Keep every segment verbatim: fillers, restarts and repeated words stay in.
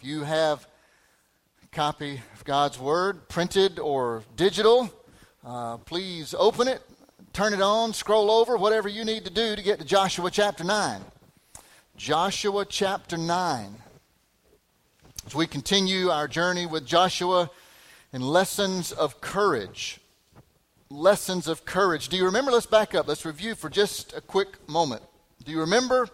you have a copy of God's Word, printed or digital, uh, please open it, turn it on, scroll over, whatever you need to do to get to Joshua chapter nine. Joshua chapter nine. As we continue our journey with Joshua and lessons of courage. Lessons of courage. Do you remember? Let's back up. Let's review for just a quick moment. Do you remember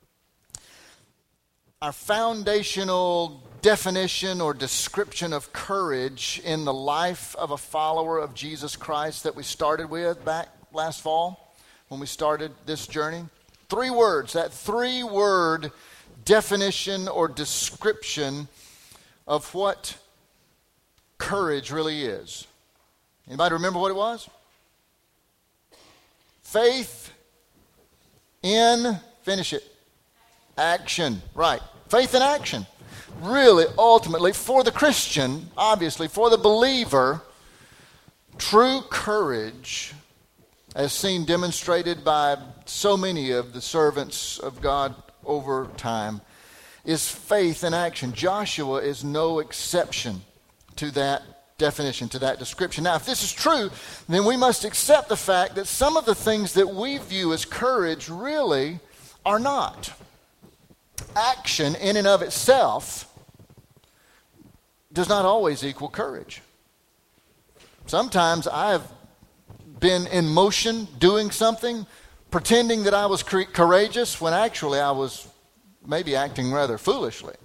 our foundational definition or description of courage in the life of a follower of Jesus Christ that we started with back last fall when we started this journey? Three words, that three-word definition or description of what courage really is. Anybody remember what it was? Faith in, finish it, action. Right. Faith in action. Really, ultimately, for the Christian, obviously, for the believer, true courage, as seen demonstrated by so many of the servants of God over time, is faith in action. Joshua is no exception to that definition, to that description. Now, if this is true, then we must accept the fact that some of the things that we view as courage really are not. Action in and of itself does not always equal courage. Sometimes I've been in motion doing something, pretending that I was courageous when actually I was maybe acting rather foolishly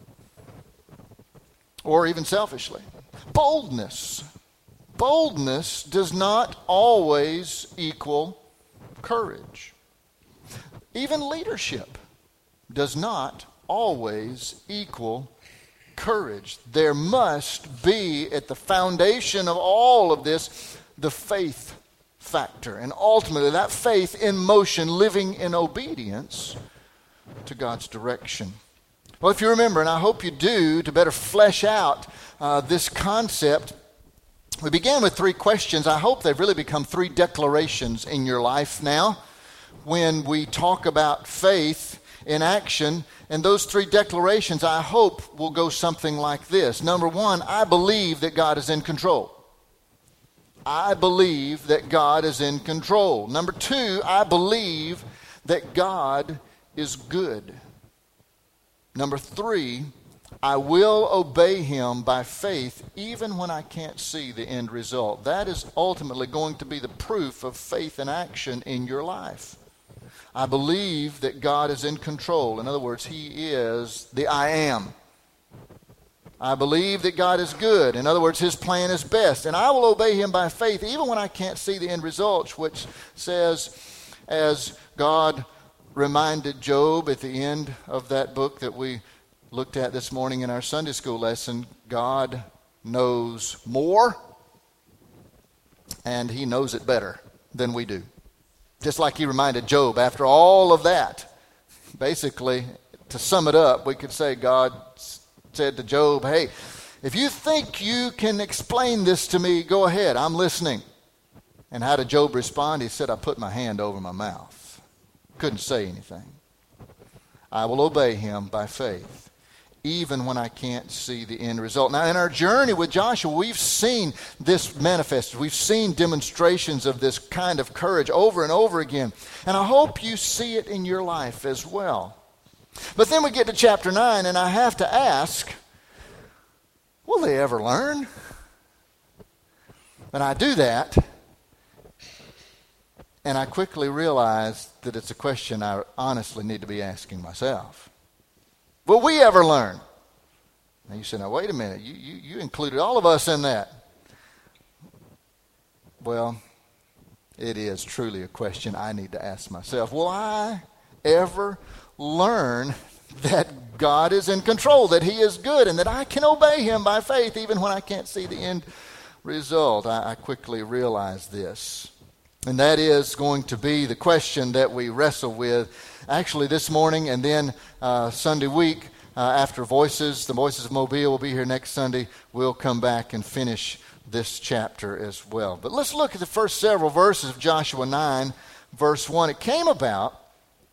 or even selfishly. Boldness. Boldness does not always equal courage. Even leadership does not always equal courage. There must be at the foundation of all of this the faith factor. And ultimately that faith in motion, living in obedience to God's direction. Well, if you remember, and I hope you do, to better flesh out uh, this concept, we began with three questions. I hope they've really become three declarations in your life now when we talk about faith in action. And those three declarations, I hope, will go something like this. Number one, I believe that God is in control. I believe that God is in control. Number two, I believe that God is good. Number three, I will obey him by faith even when I can't see the end result. That is ultimately going to be the proof of faith in action in your life. I believe that God is in control. In other words, he is the I am. I believe that God is good. In other words, his plan is best. And I will obey him by faith even when I can't see the end results, which says, as God reminded Job at the end of that book that we looked at this morning in our Sunday school lesson, God knows more and he knows it better than we do. Just like he reminded Job after all of that. Basically, to sum it up, we could say God said to Job, hey, if you think you can explain this to me, go ahead, I'm listening. And how did Job respond? He said, I put my hand over my mouth. Couldn't say anything. I will obey him by faith, even when I can't see the end result. Now, in our journey with Joshua, we've seen this manifested. We've seen demonstrations of this kind of courage over and over again. And I hope you see it in your life as well. But then we get to chapter nine, and I have to ask, will they ever learn? And I do that, and I quickly realize that it's a question I honestly need to be asking myself. Will we ever learn? Now you say, now wait a minute, you, you, you included all of us in that. Well, it is truly a question I need to ask myself. Will I ever learn that God is in control, that he is good, and that I can obey him by faith even when I can't see the end result? I, I quickly realize this. And that is going to be the question that we wrestle with actually this morning and then uh, Sunday week uh, after Voices. The Voices of Mobile will be here next Sunday. We'll come back and finish this chapter as well. But let's look at the first several verses of Joshua nine, verse one. It came about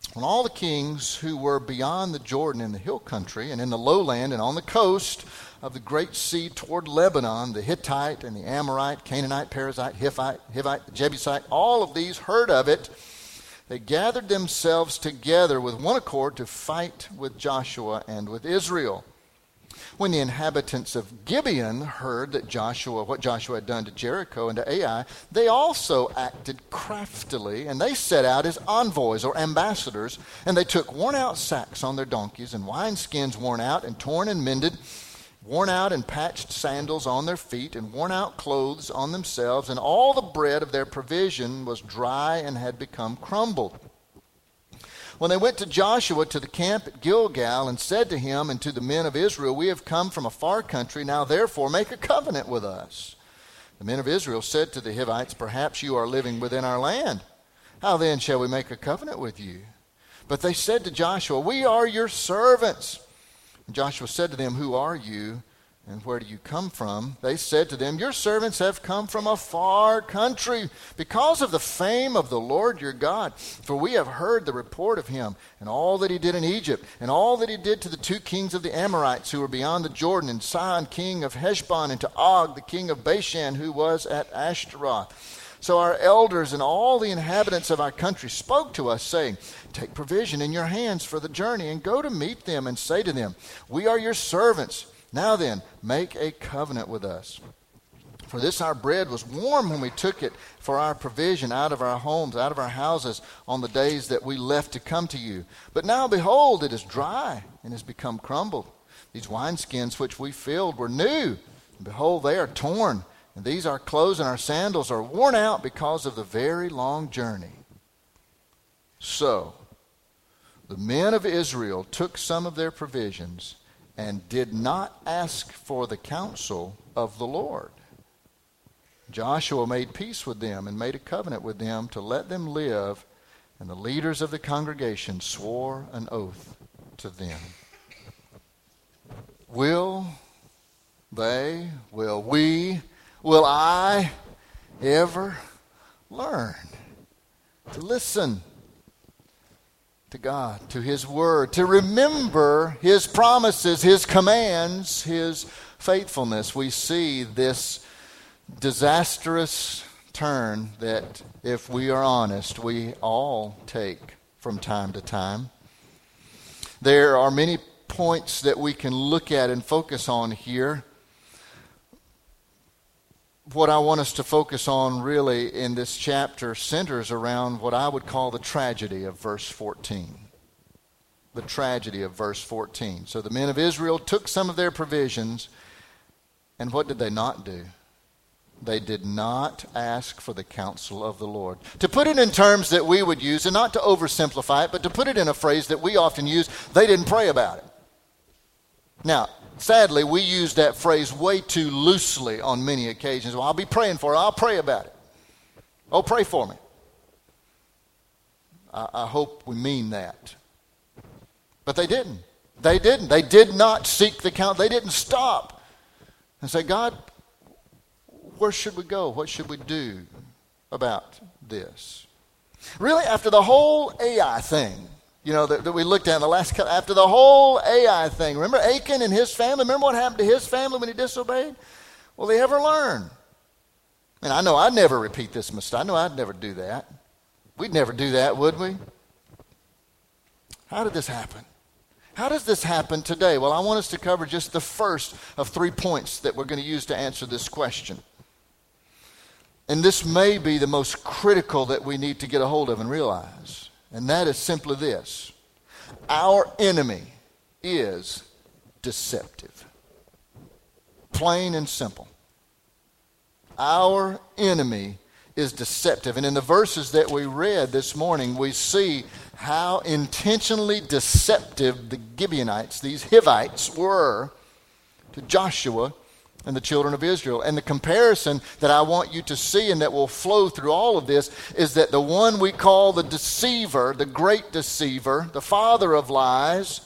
When all the kings who were beyond the Jordan in the hill country and in the lowland and on the coast of the great sea toward Lebanon, the Hittite and the Amorite, Canaanite, Perizzite, Hivite, Hivite, Jebusite, all of these heard of it, they gathered themselves together with one accord to fight with Joshua and with Israel. When the inhabitants of Gibeon heard that Joshua, what Joshua had done to Jericho and to Ai, they also acted craftily, and they set out as envoys or ambassadors, and they took worn-out sacks on their donkeys and wineskins worn out and torn and mended, worn out and patched sandals on their feet, and worn-out clothes on themselves, and all the bread of their provision was dry and had become crumbled. When they went to Joshua to the camp at Gilgal and said to him and to the men of Israel, "We have come from a far country, now therefore make a covenant with us." The men of Israel said to the Hivites, "Perhaps you are living within our land. How then shall we make a covenant with you?" But they said to Joshua, "We are your servants." And Joshua said to them, "Who are you, and where do you come from?" They said to them, "Your servants have come from a far country because of the fame of the Lord your God. For we have heard the report of him and all that he did in Egypt and all that he did to the two kings of the Amorites who were beyond the Jordan, and Sihon king of Heshbon, and to Og the king of Bashan who was at Ashtaroth. So our elders and all the inhabitants of our country spoke to us, saying, 'Take provision in your hands for the journey and go to meet them and say to them, We are your servants. Now then, make a covenant with us. For this our bread was warm when we took it for our provision out of our homes, out of our houses, on the days that we left to come to you. But now, behold, it is dry and has become crumbled. These wineskins which we filled were new, and behold, they are torn. And these our clothes and our sandals are worn out because of the very long journey.' So the men of Israel took some of their provisions and did not ask for the counsel of the Lord. Joshua made peace with them and made a covenant with them to let them live, and the leaders of the congregation swore an oath to them." Will they, will we, will I ever learn to listen to God, to his word, to remember his promises, his commands, his faithfulness? We see this disastrous turn that, if we are honest, we all take from time to time. There are many points that we can look at and focus on here. What I want us to focus on really in this chapter centers around what I would call the tragedy of verse fourteen. The tragedy of verse fourteen. So the men of Israel took some of their provisions, and what did they not do? They did not ask for the counsel of the Lord. To put it in terms that we would use, and not to oversimplify it, but to put it in a phrase that we often use, they didn't pray about it. Now, sadly, we use that phrase way too loosely on many occasions. Well, I'll be praying for it. I'll pray about it. Oh, pray for me. I, I hope we mean that. But they didn't. They didn't. They did not seek the counsel. They didn't stop and say, "God, where should we go? What should we do about this?" Really, after the whole Ai thing, you know, that, that we looked at in the last couple, after the whole Ai thing, remember Achan and his family? Remember what happened to his family when he disobeyed? Will they ever learn? And I know I'd never repeat this mistake. I know I'd never do that. We'd never do that, would we? How did this happen? How does this happen today? Well, I want us to cover just the first of three points that we're going to use to answer this question. And this may be the most critical that we need to get a hold of and realize. And that is simply this: our enemy is deceptive. Plain and simple. Our enemy is deceptive. And in the verses that we read this morning, we see how intentionally deceptive the Gibeonites, these Hivites, were to Joshua and the children of Israel. And the comparison that I want you to see and that will flow through all of this is that the one we call the deceiver, the great deceiver, the father of lies,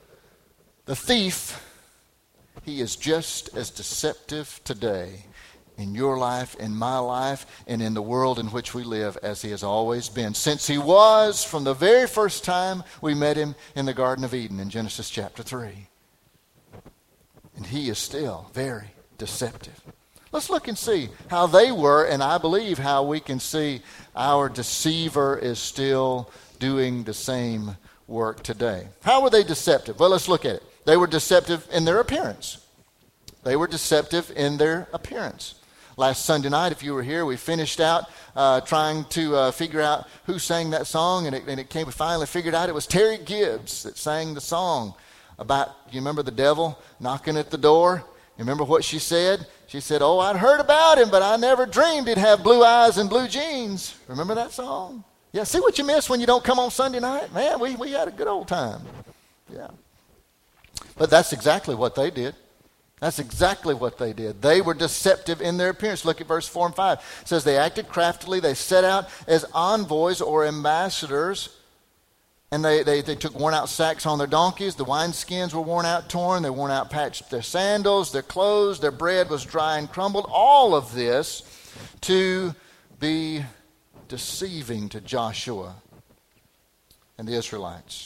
the thief, he is just as deceptive today in your life, in my life, and in the world in which we live, as he has always been, since he was from the very first time we met him in the Garden of Eden in Genesis chapter three. And he is still very deceptive. Let's look and see how they were, and I believe how we can see our deceiver is still doing the same work today. How were they deceptive? Well, let's look at it. They were deceptive in their appearance. They were deceptive in their appearance. Last Sunday night, if you were here, we finished out uh, trying to uh, figure out who sang that song, and it, and it came. We finally figured out it was Terry Gibbs that sang the song about, you remember the devil knocking at the door? You remember what she said? She said, "Oh, I'd heard about him, but I never dreamed he'd have blue eyes and blue jeans." Remember that song? Yeah, see what you miss when you don't come on Sunday night? Man, we, we had a good old time. Yeah. But that's exactly what they did. That's exactly what they did. They were deceptive in their appearance. Look at verse four and five. It says, they acted craftily. They set out as envoys or ambassadors. And they, they, they took worn out sacks on their donkeys. The wineskins were worn out, torn. They worn out, patched their sandals, their clothes. Their bread was dry and crumbled. All of this to be deceiving to Joshua and the Israelites.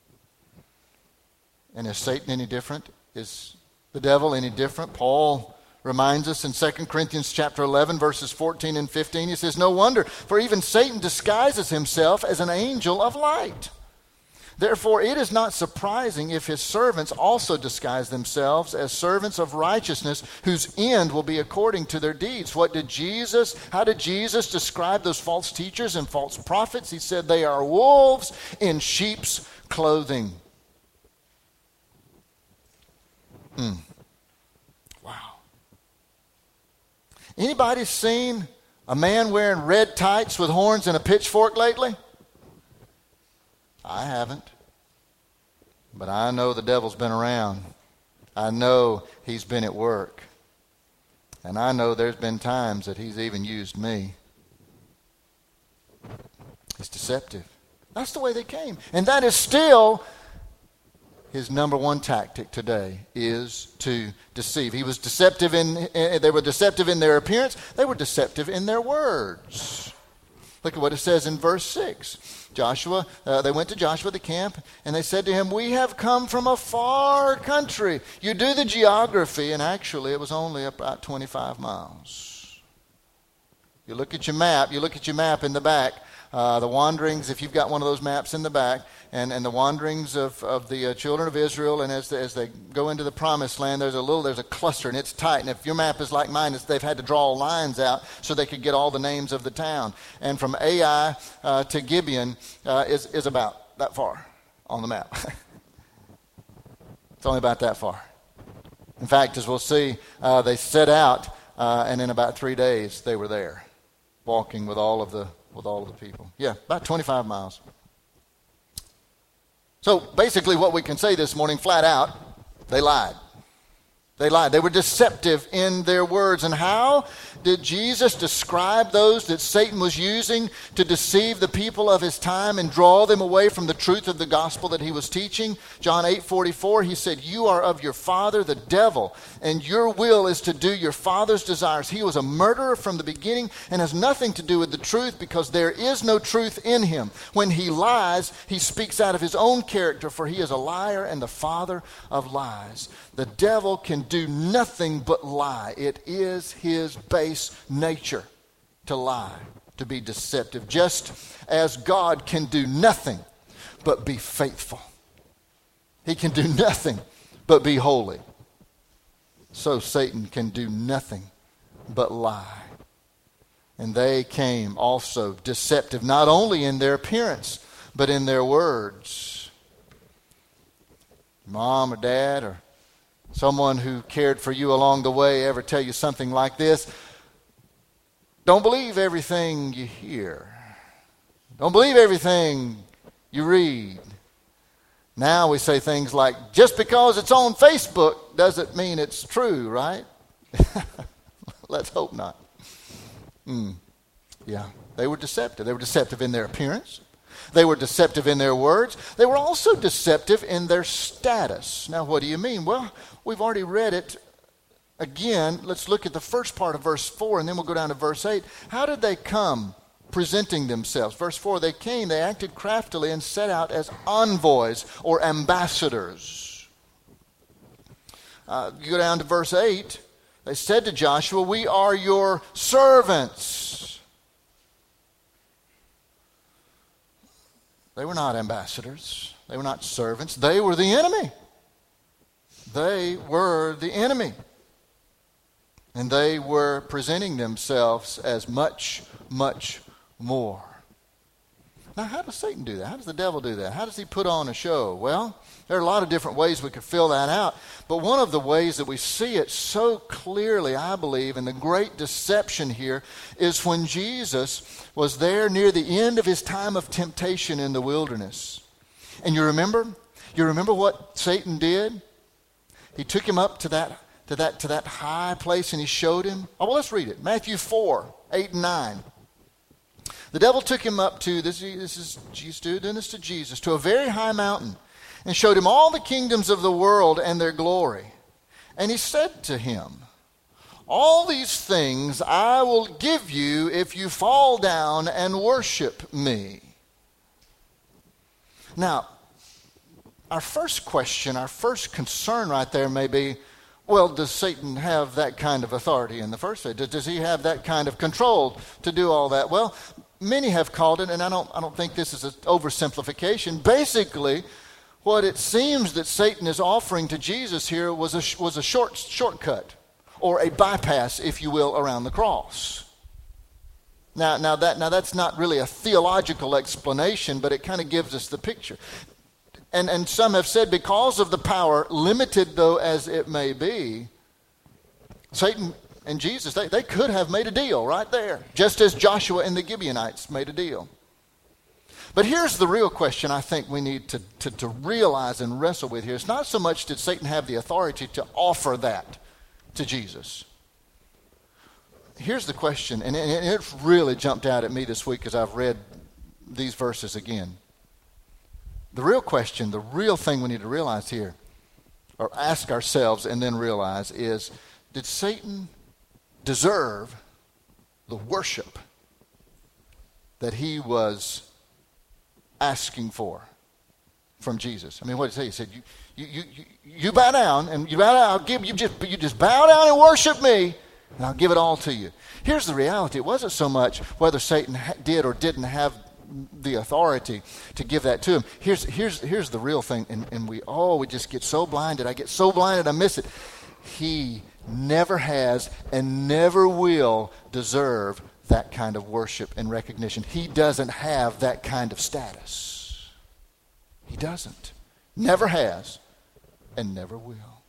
And is Satan any different? Is the devil any different? Paul reminds us in Second Corinthians chapter eleven, verses fourteen and fifteen. He says, "No wonder, for even Satan disguises himself as an angel of light. Therefore, it is not surprising if his servants also disguise themselves as servants of righteousness, whose end will be according to their deeds." What did Jesus, how did Jesus describe those false teachers and false prophets? He said they are wolves in sheep's clothing. Mm. Wow. Anybody seen a man wearing red tights with horns and a pitchfork lately? I haven't. But I know the devil's been around. I know he's been at work. And I know there's been times that he's even used me. He's deceptive. That's the way they came. And that is still his number one tactic today, is to deceive. He was deceptive in, they were deceptive in their appearance. They were deceptive in their words. Look at what it says in verse six. Joshua, uh, they went to Joshua the camp, and they said to him, "We have come from a far country." You do the geography, and actually it was only about twenty-five miles. You look at your map, you look at your map in the back, uh, the wanderings, if you've got one of those maps in the back, and, and the wanderings of, of the uh, children of Israel, and as, the, as they go into the promised land, there's a little, there's a cluster, and it's tight. And if your map is like mine, it's, they've had to draw lines out so they could get all the names of the town. And from Ai uh, to Gibeon uh, is, is about that far on the map. It's only about that far. In fact, as we'll see, uh, they set out, uh, and in about three days they were there, walking with all of the with all of the people. Yeah, about twenty-five miles. So basically what we can say this morning flat out, they lied. They lied. They were deceptive in their words. And how did Jesus describe those that Satan was using to deceive the people of his time and draw them away from the truth of the gospel that he was teaching? John eight forty-four, he said, "You are of your father, the devil, and your will is to do your father's desires. He was a murderer from the beginning and has nothing to do with the truth, because there is no truth in him. When he lies, he speaks out of his own character, for he is a liar and the father of lies." The devil can do nothing but lie. It is his base nature to lie, to be deceptive, just as God can do nothing but be faithful. He can do nothing but be holy. So Satan can do nothing but lie. And they came also deceptive, not only in their appearance, but in their words. Mom or dad or someone who cared for you along the way ever tell you something like this? Don't believe everything you hear. Don't believe everything you read. Now we say things like, just because it's on Facebook doesn't mean it's true, right? Let's hope not. Mm. Yeah, they were deceptive. They were deceptive in their appearance. They were deceptive in their words. They were also deceptive in their status. Now, what do you mean? Well, we've already read it Again, let's look at the first part of verse four, and then we'll go down to verse eight. How did they come presenting themselves? Verse four, they came, they acted craftily and set out as envoys or ambassadors. Uh, you go down to verse eight. They said to Joshua, we are your servants. They were not ambassadors. They were not servants. They were the enemy. They were the enemy. And they were presenting themselves as much, much more. Now, how does Satan do that? How does the devil do that? How does he put on a show? Well, there are a lot of different ways we could fill that out. But one of the ways that we see it so clearly, I believe, in the great deception here, is when Jesus was there near the end of his time of temptation in the wilderness. And you remember? You remember what Satan did? He took him up to that to that to that high place and he showed him. Oh, well, let's read it. Matthew four, eight and nine. The devil took him up to, this, this is Jesus doing this to Jesus, to a very high mountain and showed him all the kingdoms of the world and their glory. And he said to him, all these things I will give you if you fall down and worship me. Now, our first question, our first concern right there may be, well, does Satan have that kind of authority in the first place? Does he have that kind of control to do all that? Well, many have called it, and I don't, I don't think this is an oversimplification. Basically, what it seems that Satan is offering to Jesus here was a, was a short shortcut, or a bypass, if you will, around the cross. Now, now, that, now that's not really a theological explanation, but it kind of gives us the picture. And, and some have said because of the power, limited though as it may be, Satan and Jesus, they, they could have made a deal right there, just as Joshua and the Gibeonites made a deal. But here's the real question I think we need to, to, to realize and wrestle with here. It's not so much did Satan have the authority to offer that to Jesus. Here's the question, and it, it really jumped out at me this week as I've read these verses again. The real question, the real thing we need to realize here, or ask ourselves and then realize, is did Satan deserve the worship that he was asking for from Jesus? I mean, what did he say? He said, you, you, you, you bow down, and you bow down, I'll give you just, you just bow down and worship me, and I'll give it all to you. Here's the reality. It wasn't so much whether Satan ha- did or didn't have the authority to give that to him. Here's here's here's the real thing, and, and we oh we just get so blinded. I get so blinded I miss it. He never has and never will deserve that kind of worship and recognition. He doesn't have that kind of status. He doesn't. Never has and never will.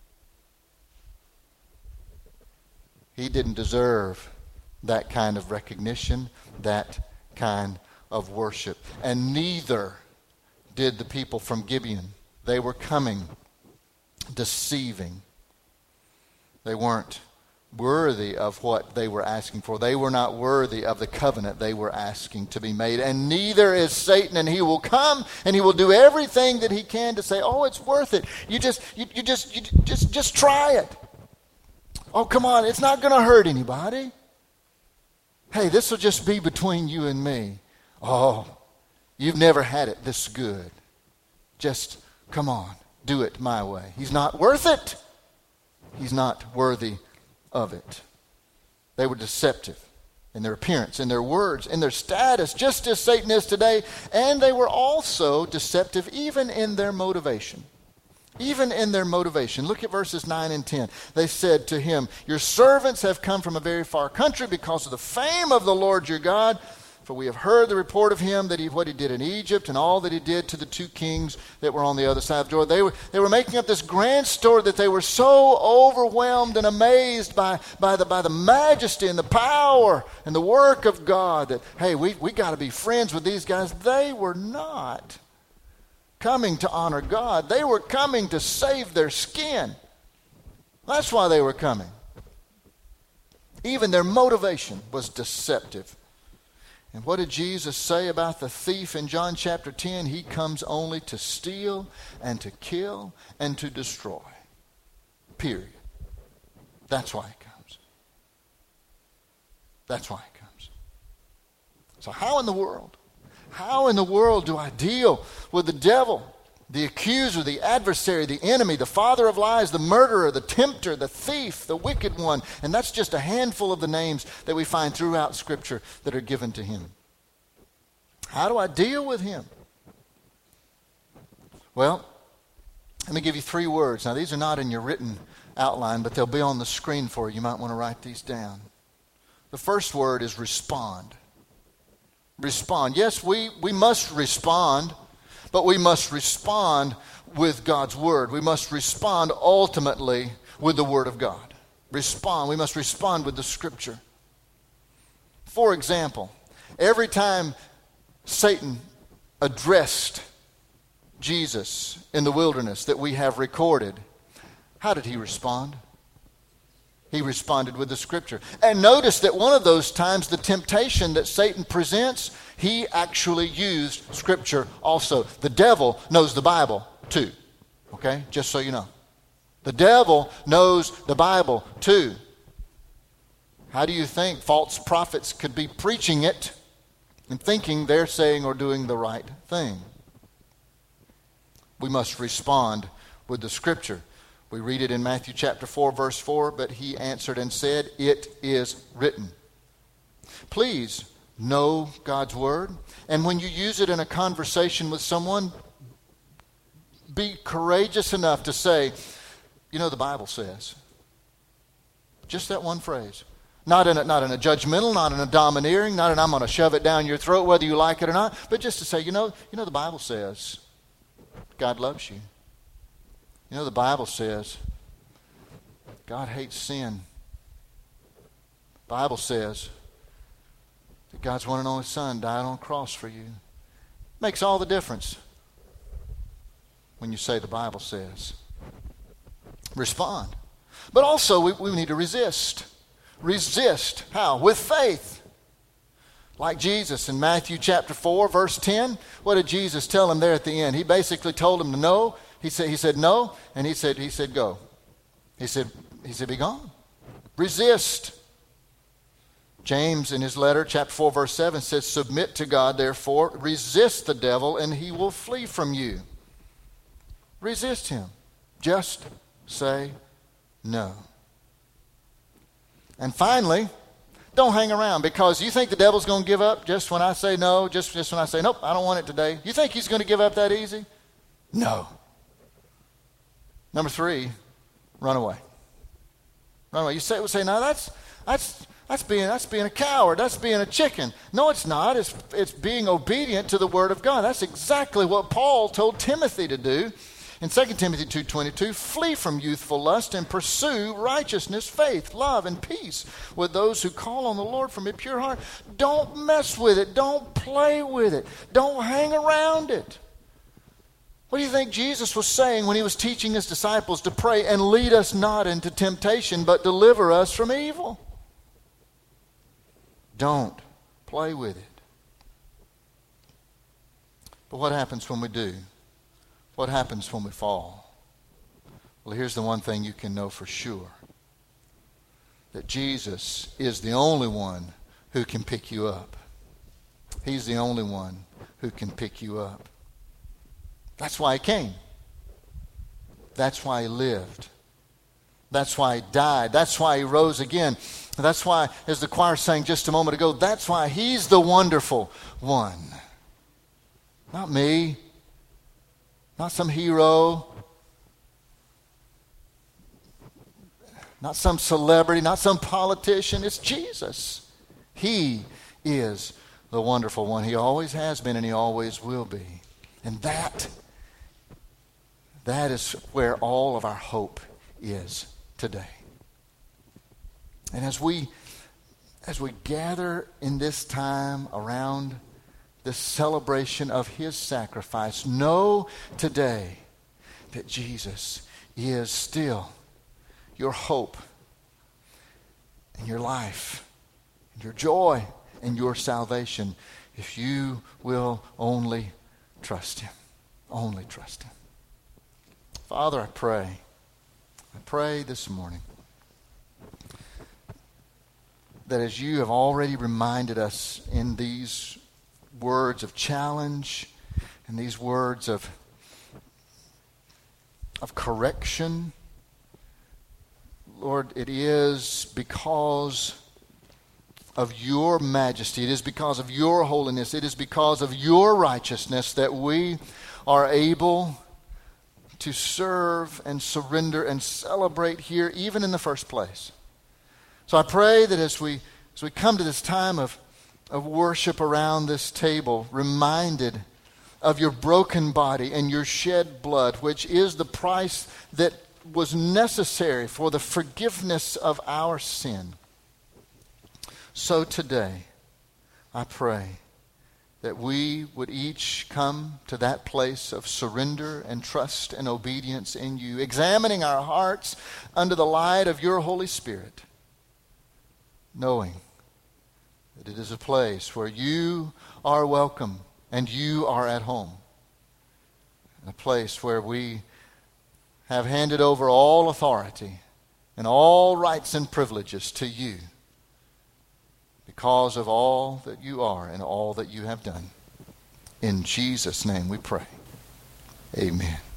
He didn't deserve that kind of recognition, that kind of worship. And neither did the people from Gibeon. They were coming deceiving. They weren't worthy of what they were asking for. They were not worthy of the covenant they were asking to be made. And neither is Satan, and he will come and he will do everything that he can to say, oh, it's worth it. You just you, you just you just just try it. Oh, come on, it's not going to hurt anybody. Hey, this will just be between you and me. Oh, you've never had it this good. Just come on, do it my way. He's not worth it. He's not worthy of it. They were deceptive in their appearance, in their words, in their status, just as Satan is today. And they were also deceptive even in their motivation. Even in their motivation. Look at verses nine and ten. They said to him, your servants have come from a very far country because of the fame of the Lord your God. For we have heard the report of him, that he, what he did in Egypt and all that he did to the two kings that were on the other side of Jordan. They were, they were making up this grand story that they were so overwhelmed and amazed by, by, the, by the majesty and the power and the work of God that, hey, we we got to be friends with these guys. They were not coming to honor God. They were coming to save their skin. That's why they were coming. Even their motivation was deceptive. And what did Jesus say about the thief in John chapter ten? He comes only to steal and to kill and to destroy. Period. That's why he comes. That's why he comes. So how in the world, how in the world do I deal with the devil, the accuser, the adversary, the enemy, the father of lies, the murderer, the tempter, the thief, the wicked one? And that's just a handful of the names that we find throughout Scripture that are given to him. How do I deal with him? Well, let me give you three words. Now, these are not in your written outline, but they'll be on the screen for you. You might want to write these down. The first word is respond. Respond. Yes, we, we must respond, but we must respond with God's Word. We must respond ultimately with the Word of God. Respond. We must respond with the Scripture. For example, every time Satan addressed Jesus in the wilderness that we have recorded, how did he respond? He responded with the Scripture. And notice that one of those times, the temptation that Satan presents, he actually used Scripture also. The devil knows the Bible too. Okay? Just so you know. The devil knows the Bible too. How do you think false prophets could be preaching it and thinking they're saying or doing the right thing? We must respond with the Scripture. We read it in Matthew chapter four, verse four, but he answered and said, "It is written." Please know God's Word. And when you use it in a conversation with someone, be courageous enough to say, you know, the Bible says. Just that one phrase. Not in a, not in a judgmental, not in a domineering, not in I'm going to shove it down your throat whether you like it or not, but just to say, you know, you know the Bible says God loves you. You know, the Bible says God hates sin. The Bible says that God's one and only Son died on a cross for you. Makes all the difference when you say the Bible says. Respond. But also we, we need to resist. Resist. How? With faith. Like Jesus in Matthew chapter four, verse ten. What did Jesus tell him there at the end? He basically told him to no. He said, he said no, and he said, he said, go. He said, he said, be gone. Resist. James in his letter, chapter four, verse seven says, submit to God, therefore, resist the devil, and he will flee from you. Resist him. Just say no. And finally, don't hang around, because you think the devil's going to give up just when I say no, just, just when I say, nope, I don't want it today. You think he's going to give up that easy? No. Number three, run away. Run away. You say, say, no, that's that's that's being that's being a coward. That's being a chicken. No, it's not. It's it's being obedient to the Word of God. That's exactly what Paul told Timothy to do in Second Timothy two twenty-two. Flee from youthful lust and pursue righteousness, faith, love, and peace with those who call on the Lord from a pure heart. Don't mess with it. Don't play with it. Don't hang around it. What do you think Jesus was saying when he was teaching his disciples to pray, and lead us not into temptation, but deliver us from evil? Don't play with it. But what happens when we do? What happens when we fall? Well, here's the one thing you can know for sure. That Jesus is the only one who can pick you up. He's the only one who can pick you up. That's why he came. That's why he lived. That's why he died. That's why he rose again. That's why, as the choir sang just a moment ago, that's why he's the wonderful one. Not me. Not some hero. Not some celebrity. Not some politician. It's Jesus. He is the wonderful one. He always has been and he always will be. And that That is where all of our hope is today. And as we as we gather in this time around this celebration of his sacrifice, know today that Jesus is still your hope and your life and your joy and your salvation if you will only trust him. Only trust him. Father, I pray, I pray this morning that as you have already reminded us in these words of challenge and these words of, of correction, Lord, it is because of your majesty, it is because of your holiness, it is because of your righteousness that we are able to serve and surrender and celebrate here, even in the first place. So I pray that as we as we come to this time of, of worship around this table, reminded of your broken body and your shed blood, which is the price that was necessary for the forgiveness of our sin. So today, I pray that we would each come to that place of surrender and trust and obedience in you, examining our hearts under the light of your Holy Spirit, knowing that it is a place where you are welcome and you are at home, a place where we have handed over all authority and all rights and privileges to you, because of all that you are and all that you have done. In Jesus' name we pray. Amen.